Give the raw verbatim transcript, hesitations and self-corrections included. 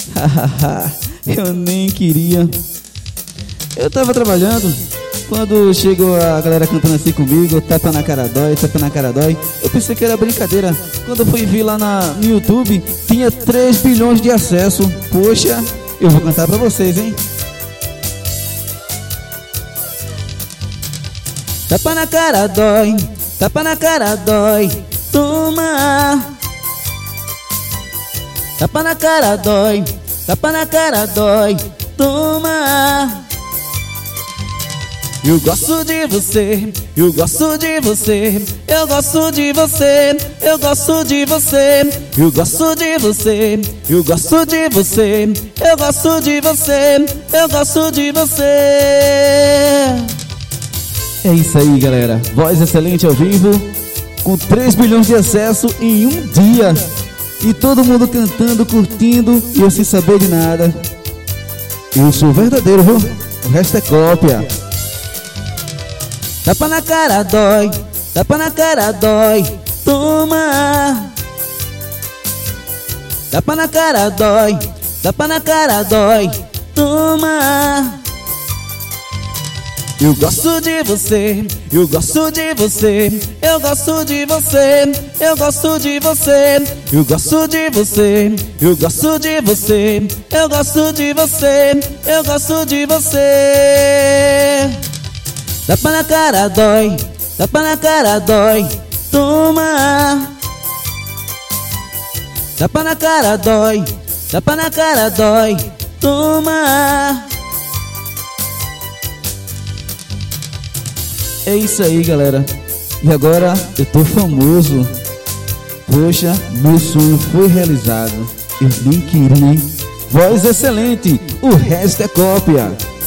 Eu nem queria. Eu tava trabalhando, quando chegou a galera cantando assim comigo, tapa na cara dói, tapa na cara dói. Eu pensei que era brincadeira. Quando eu fui ver lá na, no YouTube, tinha três bilhões de acesso. Poxa, eu vou cantar pra vocês, hein? Tapa na cara dói, tapa na cara dói, toma. Tapa na cara dói, tapa na cara dói, toma. Eu gosto de você, eu gosto de você, eu gosto de você, eu gosto de você, eu gosto de você, eu gosto de você, eu gosto de você, eu gosto de você. É isso aí, galera. Voz excelente ao vivo, com três bilhões de acesso em um dia. E todo mundo cantando, curtindo, e eu sem saber de nada. Eu sou verdadeiro, viu? O resto é cópia. Tapa na cara dói, tapa na cara dói, toma. Tapa na cara dói, tapa na cara dói, toma. Eu gosto de você, eu gosto de você, eu gosto de você, eu gosto de você, eu gosto de você, eu gosto de você, eu gosto de você, eu gosto de você. Tapa na cara dói, tapa na cara dói, toma. Tapa na cara dói, tapa na cara dói, toma. É isso aí, galera. E agora eu tô famoso. Poxa, meu sonho foi realizado. Eu nem queria, hein? Voz excelente, o resto é cópia.